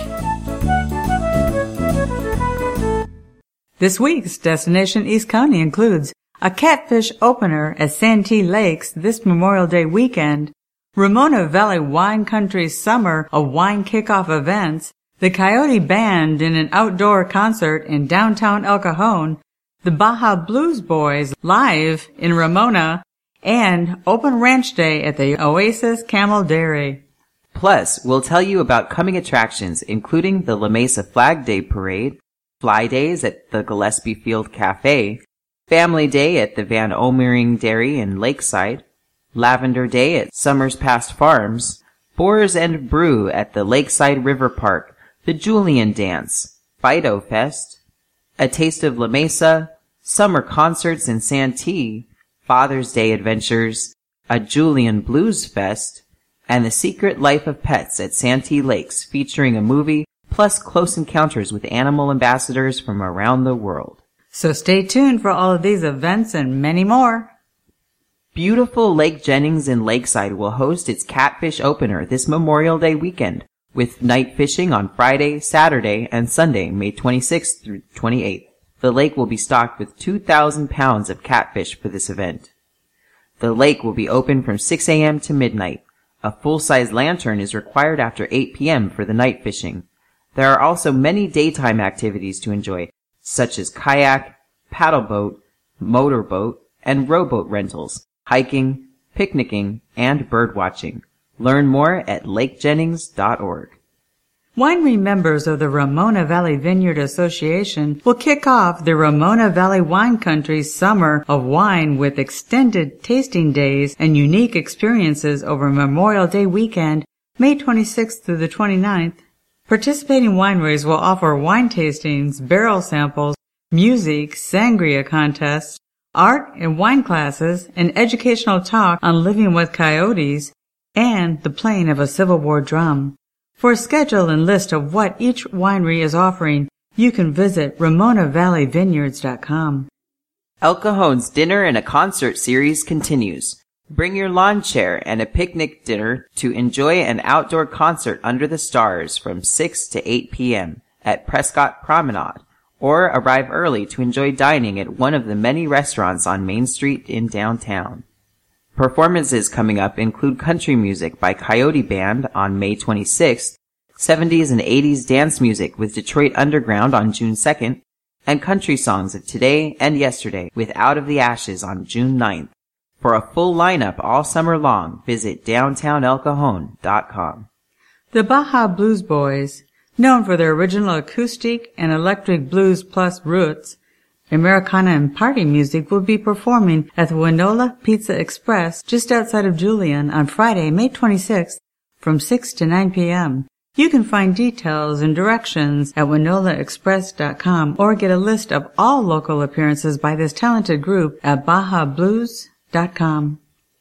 This week's Destination East County includes a catfish opener at Santee Lakes this Memorial Day weekend, Ramona Valley Wine Country's Summer of Wine Kickoff events, the Coyote Band in an outdoor concert in downtown El Cajon, the Baja Blues Boys live in Ramona, and Open Ranch Day at the Oasis Camel Dairy. Plus, we'll tell you about coming attractions, including the La Mesa Flag Day Parade, Fly Days at the Gillespie Field Cafe, Family Day at the Van Omering Dairy in Lakeside, Lavender Day at Summers Past Farms, Boars and Brew at the Lakeside River Park, the Julian Dance, Fido Fest, A Taste of La Mesa, Summer Concerts in Santee, Father's Day Adventures, a Julian Blues Fest, and The Secret Life of Pets at Santee Lakes, featuring a movie plus close encounters with animal ambassadors from around the world. So stay tuned for all of these events and many more. Beautiful Lake Jennings in Lakeside will host its Catfish Opener this Memorial Day weekend, with night fishing on Friday, Saturday, and Sunday, May twenty-sixth through twenty-eighth. The lake will be stocked with two thousand pounds of catfish for this event. The lake will be open from six a.m. to midnight. A full-size lantern is required after eight p.m. for the night fishing. There are also many daytime activities to enjoy, such as kayak, paddleboat, motorboat, and rowboat rentals, hiking, picnicking, and birdwatching. Learn more at lake jennings dot org. Winery members of the Ramona Valley Vineyard Association will kick off the Ramona Valley Wine Country's Summer of Wine with extended tasting days and unique experiences over Memorial Day weekend, May twenty-sixth through the twenty-ninth. Participating wineries will offer wine tastings, barrel samples, music, sangria contests, art and wine classes, an educational talk on living with coyotes, and the playing of a Civil War drum. For a schedule and list of what each winery is offering, you can visit ramona valley vineyards dot com. El Cajon's Dinner and a Concert series continues. Bring your lawn chair and a picnic dinner to enjoy an outdoor concert under the stars from six to eight p.m. at Prescott Promenade, or arrive early to enjoy dining at one of the many restaurants on Main Street in downtown. Performances coming up include country music by Coyote Band on May twenty-sixth, seventies and eighties dance music with Detroit Underground on June second, and country songs of today and yesterday with Out of the Ashes on June ninth. For a full lineup all summer long, visit downtown el cajon dot com. The Baja Blues Boys, known for their original acoustic and electric blues plus roots, Americana and party music, will be performing at the Winola Pizza Express just outside of Julian on Friday, May twenty-sixth from six to nine p.m. You can find details and directions at winola express dot com or get a list of all local appearances by this talented group at baja blues dot com.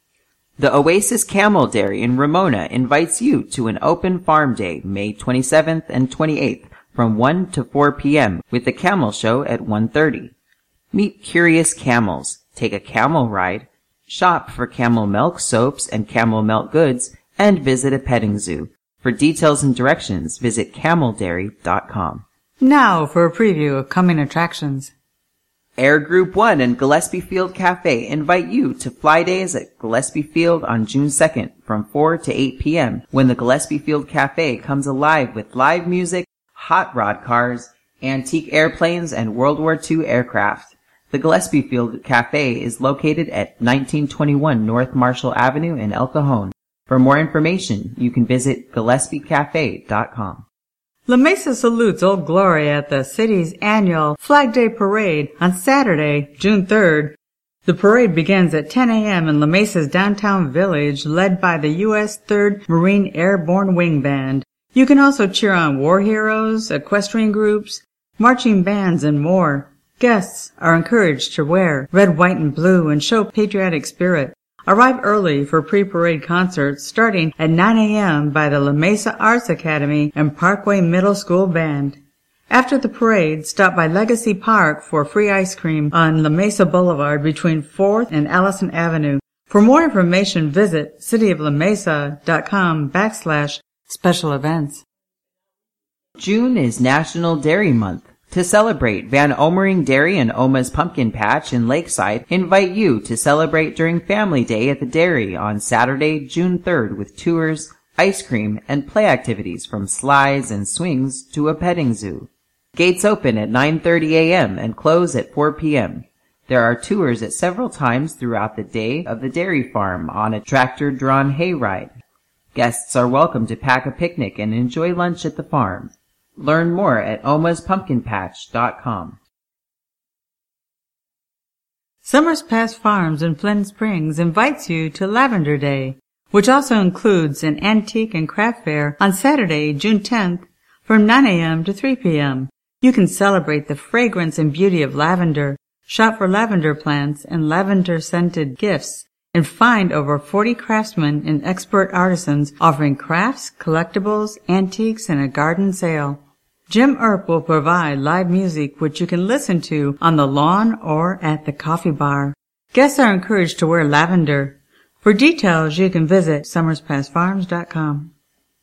The Oasis Camel Dairy in Ramona invites you to an open farm day May twenty-seventh and twenty-eighth from one to four p.m. with the Camel Show at one thirty. Meet curious camels, take a camel ride, shop for camel milk soaps and camel milk goods, and visit a petting zoo. For details and directions, visit camel dairy dot com. Now for a preview of coming attractions. Air Group one and Gillespie Field Cafe invite you to Fly Days at Gillespie Field on June second from four to eight p.m. when the Gillespie Field Cafe comes alive with live music, hot rod cars, antique airplanes, and World War Two aircraft. The Gillespie Field Cafe is located at nineteen twenty-one North Marshall Avenue in El Cajon. For more information, you can visit gillespie cafe dot com. La Mesa salutes Old Glory at the city's annual Flag Day Parade on Saturday, June third. The parade begins at ten a.m. in La Mesa's downtown village, led by the U S third Marine Airborne Wing Band. You can also cheer on war heroes, equestrian groups, marching bands, and more. Guests are encouraged to wear red, white, and blue and show patriotic spirit. Arrive early for pre-parade concerts starting at nine a.m. by the La Mesa Arts Academy and Parkway Middle School Band. After the parade, stop by Legacy Park for free ice cream on La Mesa Boulevard between fourth and Allison Avenue. For more information, visit cityoflamesa.com backslash special events. June is National Dairy Month. To celebrate, Van Omering Dairy and Oma's Pumpkin Patch in Lakeside invite you to celebrate during Family Day at the dairy on Saturday, June third with tours, ice cream, and play activities from slides and swings to a petting zoo. Gates open at nine thirty a.m. and close at four p.m. There are tours at several times throughout the day of the dairy farm on a tractor-drawn hayride. Guests are welcome to pack a picnic and enjoy lunch at the farm. Learn more at omas pumpkin patch dot com. Summers Pass Farms in Flint Springs invites you to Lavender Day, which also includes an antique and craft fair on Saturday, June tenth, from nine a.m. to three p.m. You can celebrate the fragrance and beauty of lavender, shop for lavender plants and lavender-scented gifts, and find over forty craftsmen and expert artisans offering crafts, collectibles, antiques, and a garden sale. Jim Earp will provide live music which you can listen to on the lawn or at the coffee bar. Guests are encouraged to wear lavender. For details, you can visit summers pass farms dot com.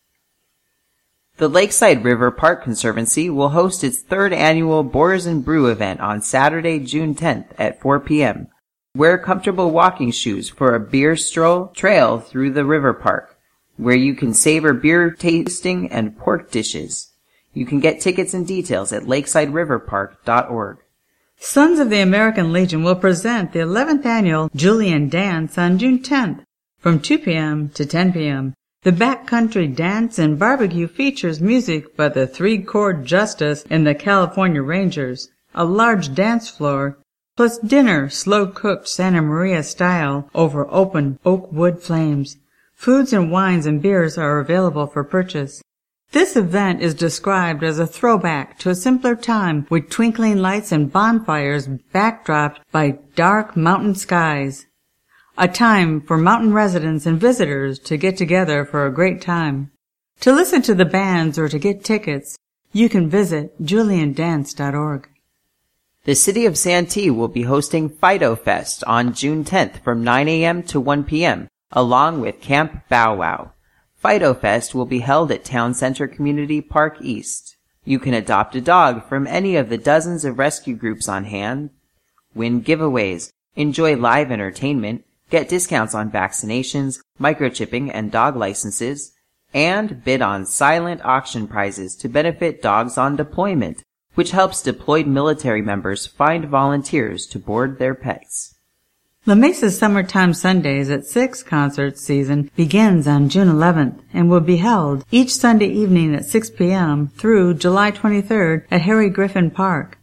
The Lakeside River Park Conservancy will host its third annual Boars and Brew event on Saturday, June tenth at four p.m. Wear comfortable walking shoes for a beer stroll trail through the river park, where you can savor beer tasting and pork dishes. You can get tickets and details at lakeside river park dot org. Sons of the American Legion will present the eleventh annual Julian Dance on June tenth from two p.m. to ten p.m. The backcountry dance and barbecue features music by the Three-Chord Justice and the California Rangers, a large dance floor, plus dinner slow-cooked Santa Maria style over open oak wood flames. Foods and wines and beers are available for purchase. This event is described as a throwback to a simpler time with twinkling lights and bonfires backdropped by dark mountain skies. A time for mountain residents and visitors to get together for a great time. To listen to the bands or to get tickets, you can visit julian dance dot org. The City of Santee will be hosting Fido Fest on June tenth from nine a.m. to one p.m., along with Camp Bow Wow. Fido Fest will be held at Town Center Community Park East. You can adopt a dog from any of the dozens of rescue groups on hand, win giveaways, enjoy live entertainment, get discounts on vaccinations, microchipping, and dog licenses, and bid on silent auction prizes to benefit Dogs on Deployment, which helps deployed military members find volunteers to board their pets. La Mesa Summertime Sundays at Six concert season begins on June eleventh and will be held each Sunday evening at six p.m. through July twenty-third at Harry Griffin Park.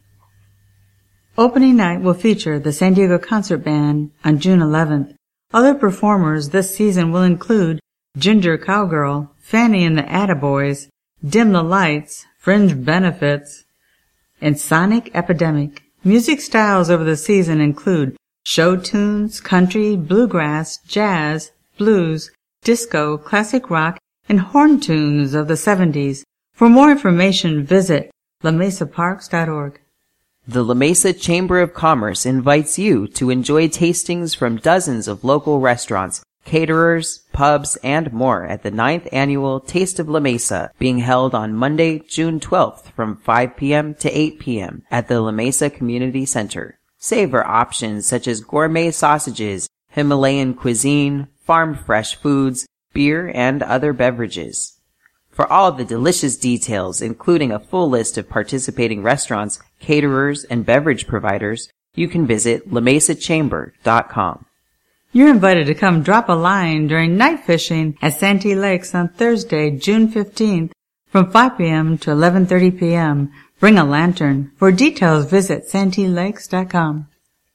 Opening night will feature the San Diego Concert Band on June eleventh. Other performers this season will include Ginger Cowgirl, Fanny and the Attaboys, Dim the Lights, Fringe Benefits, and Sonic Epidemic. Music styles over the season include show tunes, country, bluegrass, jazz, blues, disco, classic rock, and horn tunes of the seventies. For more information, visit la mesa parks dot org. The La Mesa Chamber of Commerce invites you to enjoy tastings from dozens of local restaurants, caterers, pubs, and more at the ninth Annual Taste of La Mesa, being held on Monday, June twelfth from five p.m. to eight p.m. at the La Mesa Community Center. Savor options such as gourmet sausages, Himalayan cuisine, farm-fresh foods, beer, and other beverages. For all the delicious details, including a full list of participating restaurants, caterers, and beverage providers, you can visit la mesa chamber dot com. You're invited to come drop a line during night fishing at Santee Lakes on Thursday, June fifteenth from five p.m. to eleven thirty p.m. Bring a lantern. For details, visit santee lakes dot com.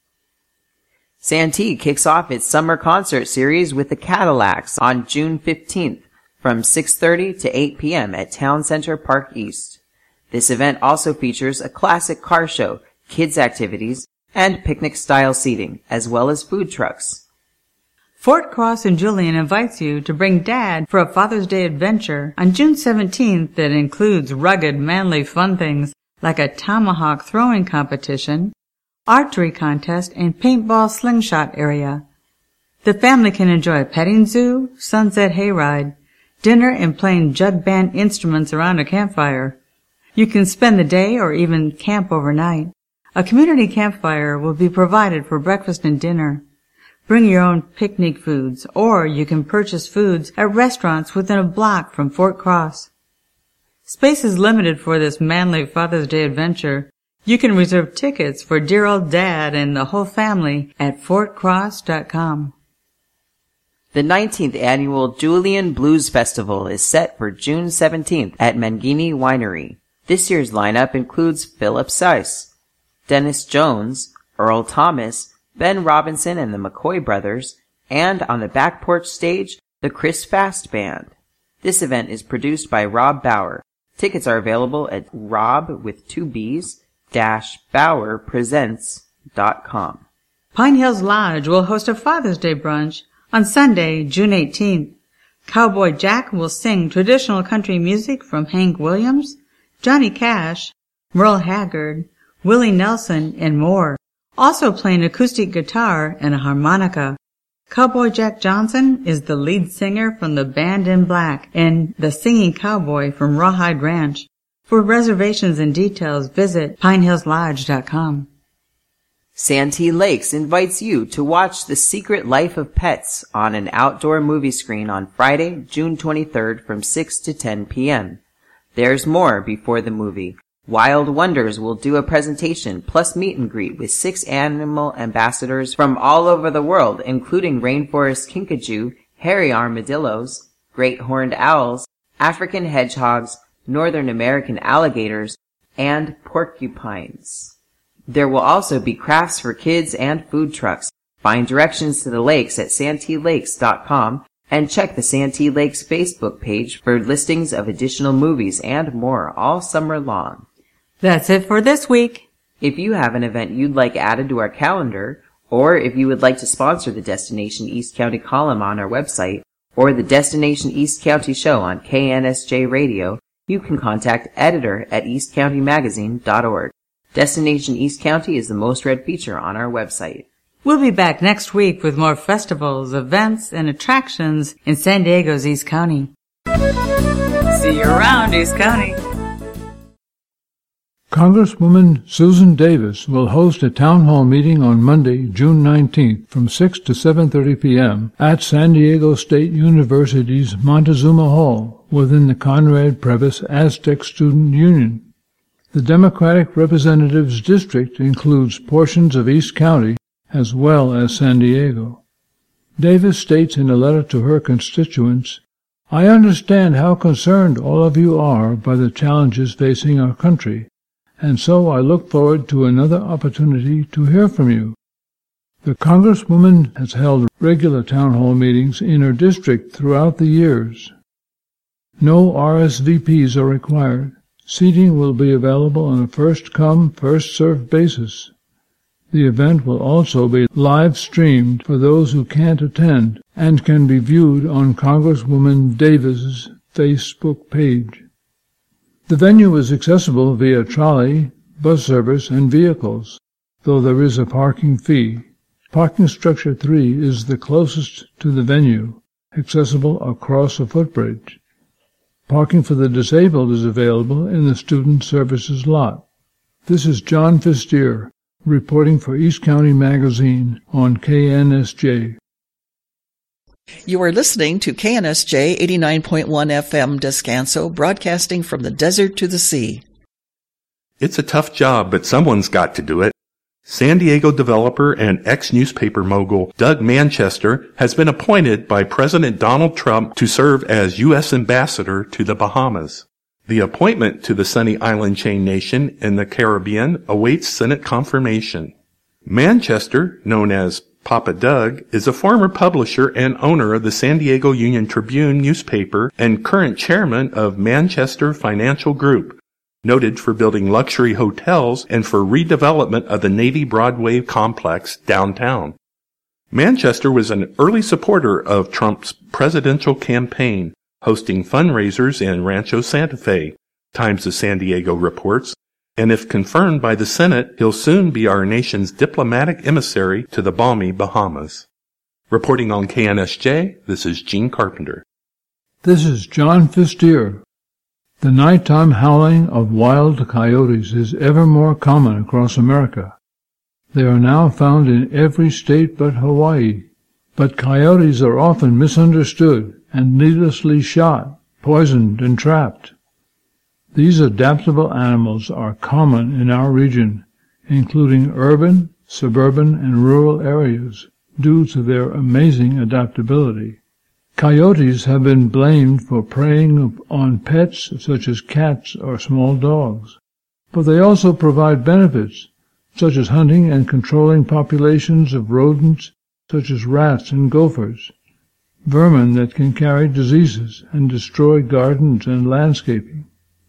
Santee kicks off its summer concert series with the Cadillacs on June fifteenth from six thirty to eight p.m. at Town Center Park East. This event also features a classic car show, kids activities, and picnic-style seating, as well as food trucks. Fort Cross and Julian invites you to bring Dad for a Father's Day adventure on June seventeenth that includes rugged, manly fun things like a tomahawk throwing competition, archery contest, and paintball slingshot area. The family can enjoy a petting zoo, sunset hayride, dinner, and playing jug band instruments around a campfire. You can spend the day or even camp overnight. A community campfire will be provided for breakfast and dinner. Bring your own picnic foods, or you can purchase foods at restaurants within a block from Fort Cross. Space is limited for this manly Father's Day adventure. You can reserve tickets for dear old Dad and the whole family at fort cross dot com. The nineteenth Annual Julian Blues Festival is set for June seventeenth at Mangini Winery. This year's lineup includes Philip Seiss, Dennis Jones, Earl Thomas, Ben Robinson and the McCoy Brothers, and on the back porch stage, the Chris Fast Band. This event is produced by Rob Bauer. Tickets are available at rob with two B's dash Bauer presents dot com. Pine Hills Lodge will host a Father's Day brunch on Sunday, June eighteenth. Cowboy Jack will sing traditional country music from Hank Williams, Johnny Cash, Merle Haggard, Willie Nelson, and more. Also playing acoustic guitar and a harmonica. Cowboy Jack Johnson is the lead singer from the Band in Black and the Singing Cowboy from Rawhide Ranch. For reservations and details, visit pine hills lodge dot com. Santee Lakes invites you to watch The Secret Life of Pets on an outdoor movie screen on Friday, June twenty-third from six to ten p.m. There's more before the movie. Wild Wonders will do a presentation plus meet and greet with six animal ambassadors from all over the world, including rainforest kinkajou, hairy armadillos, great horned owls, African hedgehogs, Northern American alligators, and porcupines. There will also be crafts for kids and food trucks. Find directions to the lakes at santee lakes dot com and check the Santee Lakes Facebook page for listings of additional movies and more all summer long. That's it for this week. If you have an event you'd like added to our calendar, or if you would like to sponsor the Destination East County column on our website, or the Destination East County show on K N S J Radio, you can contact editor at east county magazine dot org. Destination East County is the most read feature on our website. We'll be back next week with more festivals, events, and attractions in San Diego's East County. See you around, East County. Congresswoman Susan Davis will host a town hall meeting on Monday, June nineteenth from six to seven thirty p.m. at San Diego State University's Montezuma Hall within the Conrad Previs Aztec Student Union. The Democratic Representatives District includes portions of East County as well as San Diego. Davis states in a letter to her constituents, "I understand how concerned all of you are by the challenges facing our country, and so I look forward to another opportunity to hear from you." The Congresswoman has held regular town hall meetings in her district throughout the years. No R S V Ps are required. Seating will be available on a first-come, first-served basis. The event will also be live-streamed for those who can't attend and can be viewed on Congresswoman Davis's Facebook page. The venue is accessible via trolley, bus service, and vehicles, though there is a parking fee. Parking structure three is the closest to the venue, accessible across a footbridge. Parking for the disabled is available in the Student Services lot. This is John Fistier, reporting for East County Magazine on K N S J. You are listening to K N S J eighty-nine point one F M Descanso, broadcasting from the desert to the sea. It's a tough job, but someone's got to do it. San Diego developer and ex-newspaper mogul Doug Manchester has been appointed by President Donald Trump to serve as U S ambassador to the Bahamas. The appointment to the sunny island chain nation in the Caribbean awaits Senate confirmation. Manchester, known as Papa Doug, is a former publisher and owner of the San Diego Union Tribune newspaper and current chairman of Manchester Financial Group, noted for building luxury hotels and for redevelopment of the Navy Broadway complex downtown. Manchester was an early supporter of Trump's presidential campaign, hosting fundraisers in Rancho Santa Fe, Times of San Diego reports, and if confirmed by the Senate, he'll soon be our nation's diplomatic emissary to the balmy Bahamas. Reporting on K N S J, this is Gene Carpenter. This is John Fistier. The nighttime howling of wild coyotes is ever more common across America. They are now found in every state but Hawaii. But coyotes are often misunderstood and needlessly shot, poisoned, and trapped. These adaptable animals are common in our region, including urban, suburban, and rural areas, due to their amazing adaptability. Coyotes have been blamed for preying on pets such as cats or small dogs, but they also provide benefits, such as hunting and controlling populations of rodents such as rats and gophers, vermin that can carry diseases and destroy gardens and landscaping.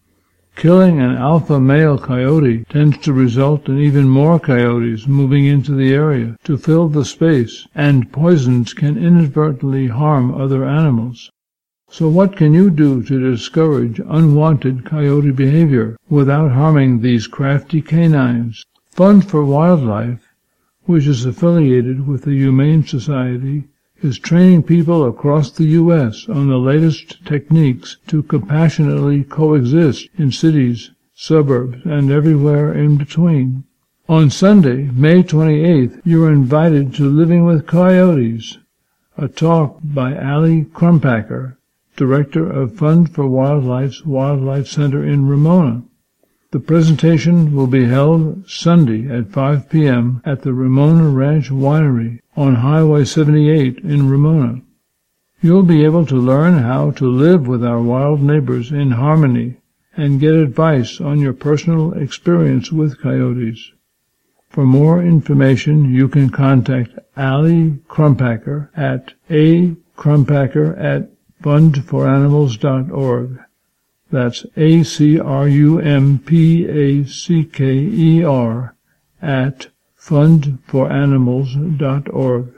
Killing an alpha male coyote tends to result in even more coyotes moving into the area to fill the space, and poisons can inadvertently harm other animals. So what can you do to discourage unwanted coyote behavior without harming these crafty canines? Fund for Wildlife, which is affiliated with the Humane Society, is training people across the U S on the latest techniques to compassionately coexist in cities, suburbs, and everywhere in between. On Sunday, May twenty-eighth, you are invited to Living with Coyotes, a talk by Ali Crumpacker, Director of Fund for Wildlife's Wildlife Center in Ramona. The presentation will be held Sunday at five p.m. at the Ramona Ranch Winery on Highway seventy-eight in Ramona. You'll be able to learn how to live with our wild neighbors in harmony and get advice on your personal experience with coyotes. For more information, you can contact Ali Crumpacker at a crumpacker at fund for animals dot org. That's A C R U M P A C K E R at fund for animals dot org.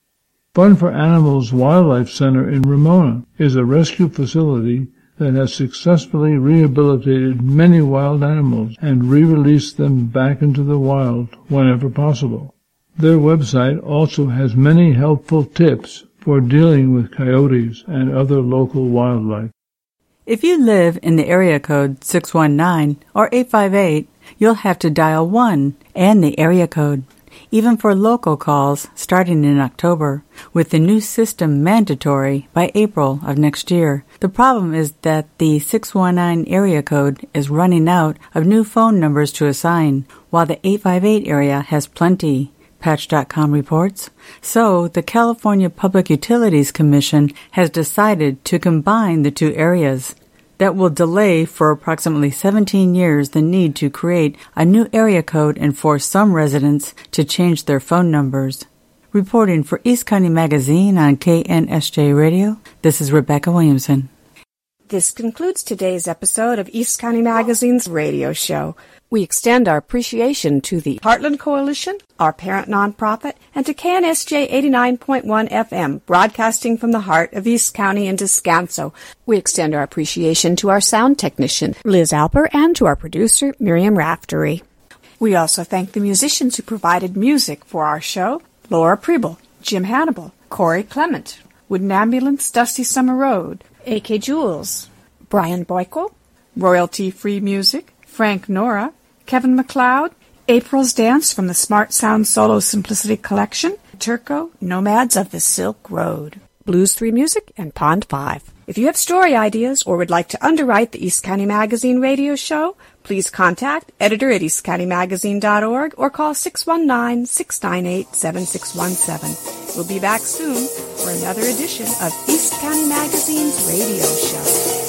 Fund for Animals Wildlife Center in Ramona is a rescue facility that has successfully rehabilitated many wild animals and re-released them back into the wild whenever possible. Their website also has many helpful tips for dealing with coyotes and other local wildlife. If you live in the area code six one nine or eight five eight, you'll have to dial one and the area code, even for local calls starting in October, with the new system mandatory by April of next year. The problem is that the six one nine area code is running out of new phone numbers to assign, while the eight five eight area has plenty, Patch dot com reports. So, the California Public Utilities Commission has decided to combine the two areas. That will delay for approximately seventeen years the need to create a new area code and force some residents to change their phone numbers. Reporting for East County Magazine on K N S J Radio, this is Rebecca Williamson. This concludes today's episode of East County Magazine's radio show. We extend our appreciation to the Heartland Coalition, our parent nonprofit, and to K N S J eighty-nine point one F M, broadcasting from the heart of East County and Descanso. We extend our appreciation to our sound technician, Liz Alper, and to our producer, Miriam Raftery. We also thank the musicians who provided music for our show: Laura Preble, Jim Hannibal, Corey Clement, Wooden Ambulance, Dusty Summer Road, A K Jules, Brian Boyko, royalty-free music, Frank Nora, Kevin MacLeod, April's Dance from the Smart Sound Solo Simplicity Collection, Turco, Nomads of the Silk Road, Blues three Music, and Pond five. If you have story ideas or would like to underwrite the East County Magazine radio show, please contact editor at east county magazine dot org or call six one nine, six nine eight, seven six one seven. We'll be back soon for another edition of East County Magazine's radio show.